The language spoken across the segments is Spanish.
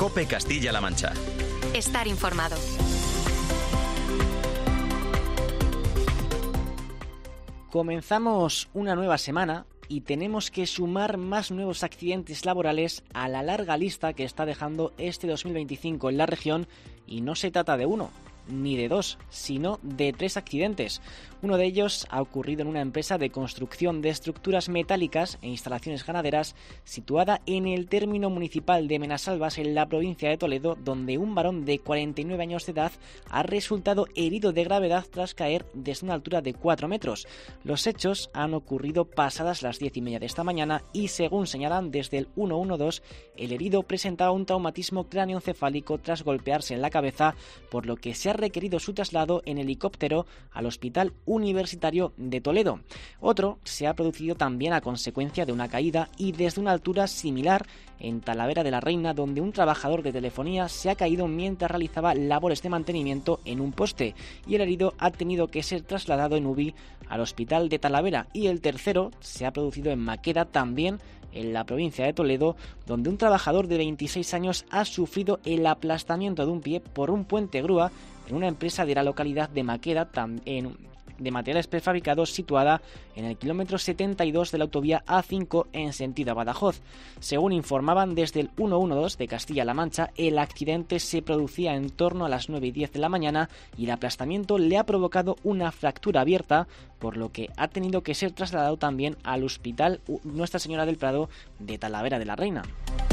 COPE Castilla-La Mancha. Estar informado. Comenzamos una nueva semana y tenemos que sumar más nuevos accidentes laborales a la larga lista que está dejando este 2025 en la región, y no se trata de uno ni de dos, sino de 3 accidentes. Uno de ellos ha ocurrido en una empresa de construcción de estructuras metálicas e instalaciones ganaderas situada en el término municipal de Menasalvas, en la provincia de Toledo, donde un varón de 49 años de edad ha resultado herido de gravedad tras caer desde una altura de 4 metros. Los hechos han ocurrido pasadas las 10:30 de esta mañana y, según señalan desde el 112, el herido presentaba un traumatismo cráneoencefálico tras golpearse en la cabeza, por lo que se ha requerido su traslado en helicóptero al Hospital Universitario de Toledo. Otro se ha producido también a consecuencia de una caída y desde una altura similar en Talavera de la Reina, donde un trabajador de telefonía se ha caído mientras realizaba labores de mantenimiento en un poste, y el herido ha tenido que ser trasladado en UBI al Hospital de Talavera. Y el tercero se ha producido en Maqueda, también en la provincia de Toledo, donde un trabajador de 26 años ha sufrido el aplastamiento de un pie por un puente grúa en una empresa de la localidad de Maqueda, de materiales prefabricados, situada en el kilómetro 72 de la autovía A5 en sentido a Badajoz. Según informaban desde el 112 de Castilla-La Mancha, el accidente se producía en torno a las 9:10 de la mañana y el aplastamiento le ha provocado una fractura abierta, por lo que ha tenido que ser trasladado también al Hospital Nuestra Señora del Prado de Talavera de la Reina.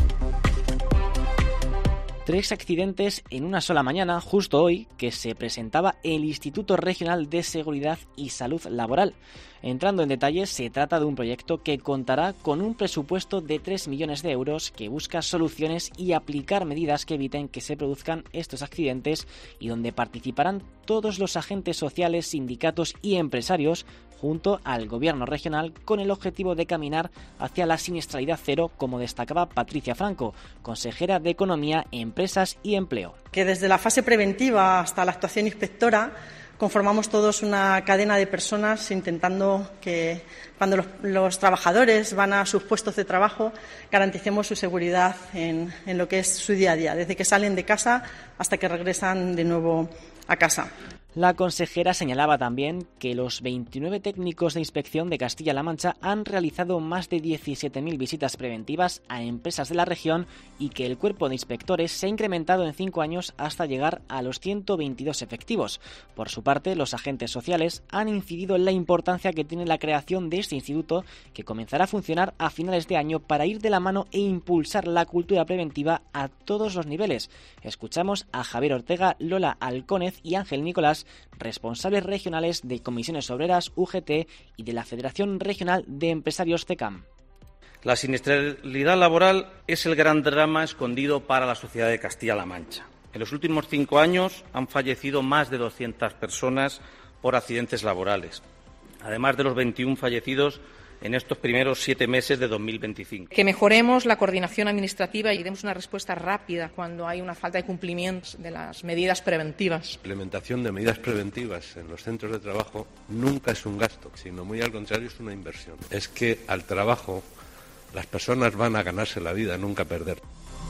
3 accidentes en una sola mañana, justo hoy, que se presentaba el Instituto Regional de Seguridad y Salud Laboral. Entrando en detalles, se trata de un proyecto que contará con un presupuesto de 3 millones de euros que busca soluciones y aplicar medidas que eviten que se produzcan estos accidentes, y donde participarán todos los agentes sociales, sindicatos y empresarios junto al gobierno regional, con el objetivo de caminar hacia la siniestralidad cero, como destacaba Patricia Franco, consejera de Economía, Empresas y Empleo. Que desde la fase preventiva hasta la actuación inspectora conformamos todos una cadena de personas intentando que cuando los trabajadores van a sus puestos de trabajo garanticemos su seguridad en lo que es su día a día, desde que salen de casa hasta que regresan de nuevo a casa. La consejera señalaba también que los 29 técnicos de inspección de Castilla-La Mancha han realizado más de 17.000 visitas preventivas a empresas de la región, y que el cuerpo de inspectores se ha incrementado en 5 años hasta llegar a los 122 efectivos. Por su parte, los agentes sociales han incidido en la importancia que tiene la creación de este instituto, que comenzará a funcionar a finales de año para ir de la mano e impulsar la cultura preventiva a todos los niveles. Escuchamos a Javier Ortega, Lola Alcónez y Ángel Nicolás, responsables regionales de Comisiones Obreras, UGT, y de la Federación Regional de Empresarios CECAM. La siniestralidad laboral es el gran drama escondido para la sociedad de Castilla-La Mancha. En los últimos 5 años han fallecido más de 200 personas por accidentes laborales, además de los 21 fallecidos en estos primeros 7 meses de 2025. Que mejoremos la coordinación administrativa y demos una respuesta rápida cuando hay una falta de cumplimiento de las medidas preventivas. La implementación de medidas preventivas en los centros de trabajo nunca es un gasto, sino muy al contrario, es una inversión. Es que al trabajo las personas van a ganarse la vida, nunca perder.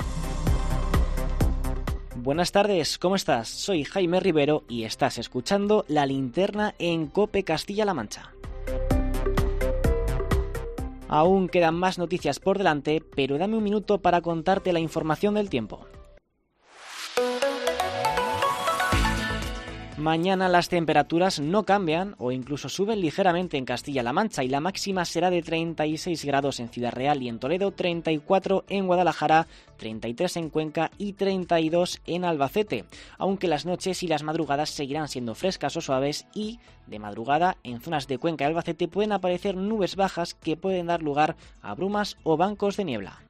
Buenas tardes, ¿cómo estás? Soy Jaime Rivero y estás escuchando La Linterna en COPE Castilla-La Mancha. Aún quedan más noticias por delante, pero dame un minuto para contarte la información del tiempo. Mañana las temperaturas no cambian o incluso suben ligeramente en Castilla-La Mancha, y la máxima será de 36 grados en Ciudad Real y en Toledo, 34 en Guadalajara, 33 en Cuenca y 32 en Albacete, aunque las noches y las madrugadas seguirán siendo frescas o suaves, y de madrugada en zonas de Cuenca y Albacete pueden aparecer nubes bajas que pueden dar lugar a brumas o bancos de niebla.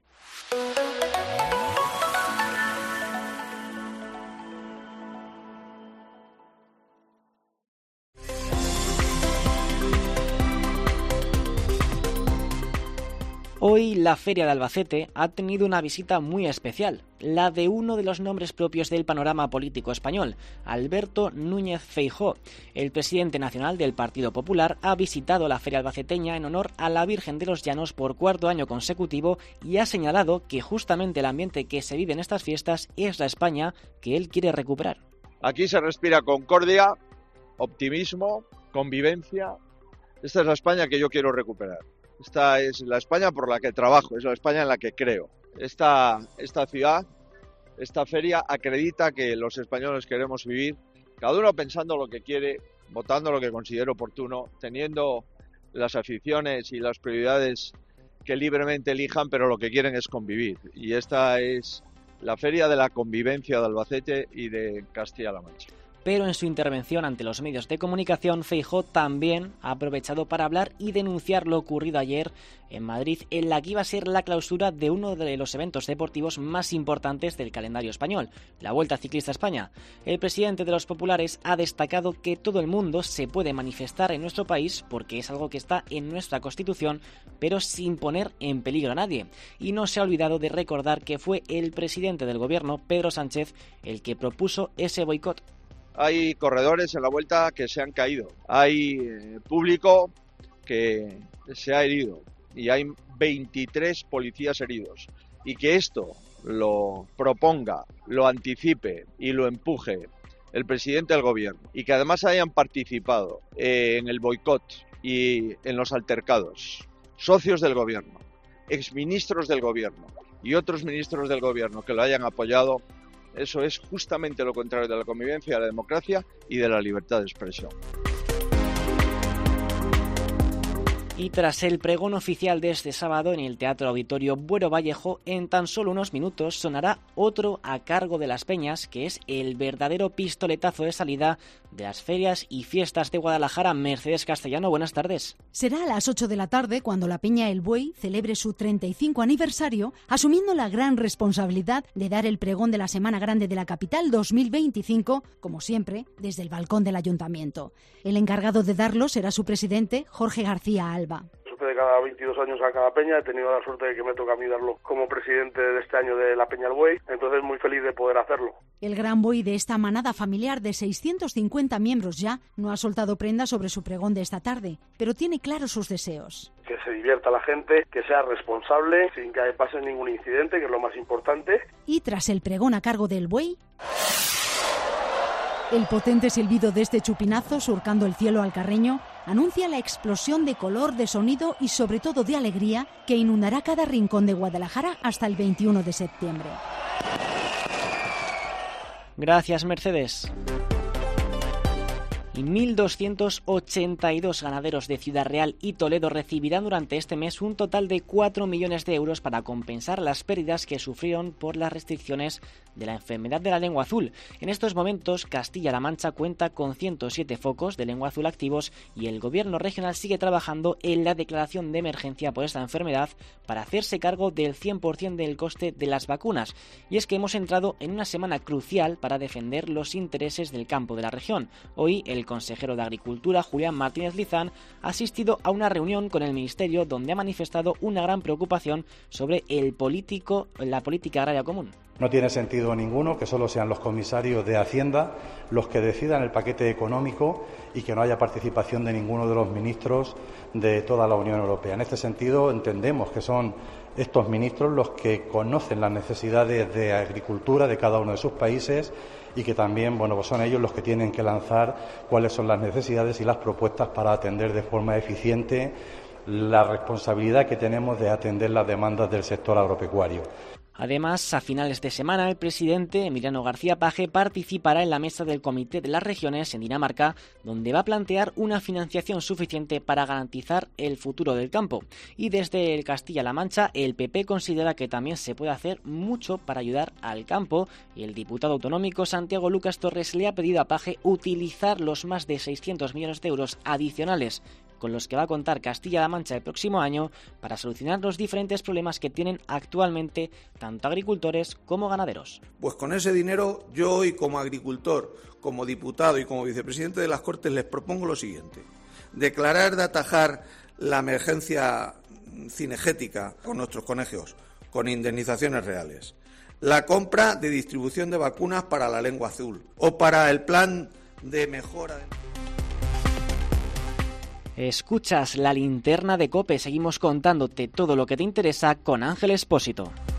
Hoy la Feria de Albacete ha tenido una visita muy especial, la de uno de los nombres propios del panorama político español, Alberto Núñez Feijóo. El presidente nacional del Partido Popular ha visitado la Feria albaceteña en honor a la Virgen de los Llanos por cuarto año consecutivo y ha señalado que justamente el ambiente que se vive en estas fiestas es la España que él quiere recuperar. Aquí se respira concordia, optimismo, convivencia. Esta es la España que yo quiero recuperar. Esta es la España por la que trabajo, es la España en la que creo. Esta ciudad, esta feria acredita que los españoles queremos vivir, cada uno pensando lo que quiere, votando lo que considere oportuno, teniendo las aficiones y las prioridades que libremente elijan, pero lo que quieren es convivir. Y esta es la Feria de la Convivencia de Albacete y de Castilla-La Mancha. Pero en su intervención ante los medios de comunicación, Feijóo también ha aprovechado para hablar y denunciar lo ocurrido ayer en Madrid, en la que iba a ser la clausura de uno de los eventos deportivos más importantes del calendario español, la Vuelta Ciclista a España. El presidente de los populares ha destacado que todo el mundo se puede manifestar en nuestro país porque es algo que está en nuestra Constitución, pero sin poner en peligro a nadie. Y no se ha olvidado de recordar que fue el presidente del gobierno, Pedro Sánchez, el que propuso ese boicot. Hay corredores en la Vuelta que se han caído, hay público que se ha herido y hay 23 policías heridos. Y que esto lo proponga, lo anticipe y lo empuje el presidente del gobierno y que además hayan participado en el boicot y en los altercados socios del gobierno, exministros del gobierno y otros ministros del gobierno que lo hayan apoyado, eso es justamente lo contrario de la convivencia, de la democracia y de la libertad de expresión. Y tras el pregón oficial de este sábado en el Teatro Auditorio Buero Vallejo, en tan solo unos minutos sonará otro a cargo de Las Peñas, que es el verdadero pistoletazo de salida de las ferias y fiestas de Guadalajara. Mercedes Castellano, buenas tardes. Será a las 8 de la tarde cuando la Peña El Buey celebre su 35 aniversario, asumiendo la gran responsabilidad de dar el pregón de la Semana Grande de la Capital 2025, como siempre, desde el balcón del Ayuntamiento. El encargado de darlo será su presidente, Jorge García Alba. De cada 22 años a cada peña, he tenido la suerte de que me toca a mí darlo como presidente de este año de la Peña El Buey, entonces muy feliz de poder hacerlo. El gran buey de esta manada familiar de 650 miembros ya no ha soltado prenda sobre su pregón de esta tarde, pero tiene claros sus deseos. Que se divierta la gente, que sea responsable, sin que pase ningún incidente, que es lo más importante. Y tras el pregón a cargo del buey, el potente silbido de este chupinazo surcando el cielo alcarreño anuncia la explosión de color, de sonido y sobre todo de alegría que inundará cada rincón de Guadalajara hasta el 21 de septiembre. Gracias, Mercedes. Y 1.282 ganaderos de Ciudad Real y Toledo recibirán durante este mes un total de 4 millones de euros para compensar las pérdidas que sufrieron por las restricciones de la enfermedad de la lengua azul. En estos momentos, Castilla-La Mancha cuenta con 107 focos de lengua azul activos y el gobierno regional sigue trabajando en la declaración de emergencia por esta enfermedad para hacerse cargo del 100% del coste de las vacunas. Y es que hemos entrado en una semana crucial para defender los intereses del campo de la región. Hoy, el consejero de Agricultura, Julián Martínez Lizán, ha asistido a una reunión con el Ministerio donde ha manifestado una gran preocupación sobre la política agraria común. No tiene sentido ninguno que solo sean los comisarios de Hacienda los que decidan el paquete económico y que no haya participación de ninguno de los ministros de toda la Unión Europea. En este sentido, entendemos que son estos ministros los que conocen las necesidades de agricultura de cada uno de sus países y que también, pues son ellos los que tienen que lanzar cuáles son las necesidades y las propuestas para atender de forma eficiente la responsabilidad que tenemos de atender las demandas del sector agropecuario. Además, a finales de semana, el presidente Emiliano García Paje participará en la mesa del Comité de las Regiones en Dinamarca, donde va a plantear una financiación suficiente para garantizar el futuro del campo. Y desde el Castilla-La Mancha, el PP considera que también se puede hacer mucho para ayudar al campo y el diputado autonómico Santiago Lucas Torres le ha pedido a Paje utilizar los más de 600 millones de euros adicionales con los que va a contar Castilla-La Mancha el próximo año para solucionar los diferentes problemas que tienen actualmente tanto agricultores como ganaderos. Pues con ese dinero yo hoy como agricultor, como diputado y como vicepresidente de las Cortes les propongo lo siguiente: declarar de atajar la emergencia cinegética con nuestros colegios, con indemnizaciones reales. La compra de distribución de vacunas para la lengua azul o para el plan de mejora. Escuchas la linterna de COPE. Seguimos contándote todo lo que te interesa con Ángel Expósito.